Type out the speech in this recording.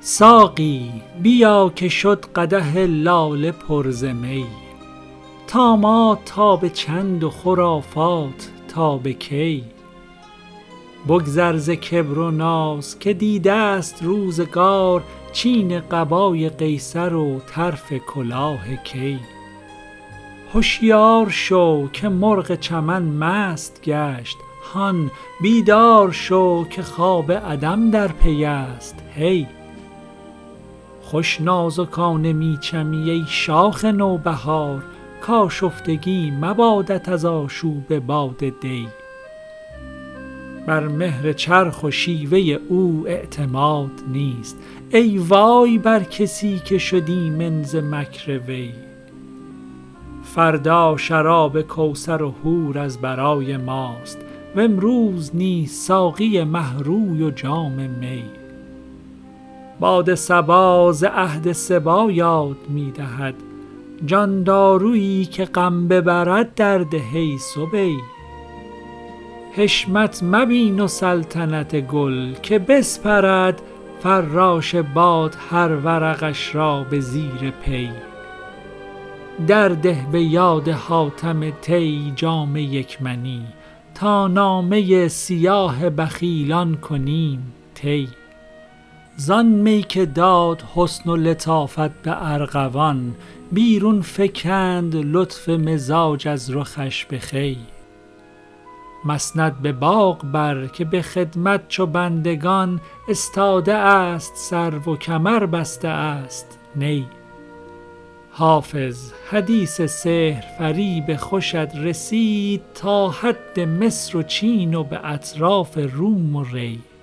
ساقی بیا که شد قدح لاله پر ز می، طامات تا به چند و خرافات تا به کی؟ بگذر ز کبر و ناز که دیده است روزگار، چین قبای قیصر و طرف کلاه کی. هوشیار شو که مرغ چمن مست گشت، هان بیدار شو که خواب عدم در پی است هی. خوش نازکانه می چمی ای شاخ نوبهار، کآشفتگی مبادت از آشوب باد دی. بر مهر چرخ و شیوه او اعتماد نیست، ای وای بر کسی که شد ایمن ز مکر وی. فردا شراب کوثر و حور از برای ماست، وامروز نیز ساقی مه روی و جام می. باد صبا ز عهد صبا یاد می دهد، جان دارویی که غم ببرد درده ای صبی. حشمت مبین و سلطنت گل که بسپرد، فراش باد هر ورقش را به زیر پی. درده به یاد حاتم طی جام یک منی، تا نامه سیاه بخیلان کنیم طی. زان می که داد حسن و لطافت به ارغوان، بیرون فکند لطف مزاج از رخش به خوی. مسند به باغ بر که به خدمت چو بندگان، استاده است سرو و کمر بسته است نی. حافظ حدیث سحر فریب خوشت رسید، تا حد مصر و چین و به اطراف روم و ری.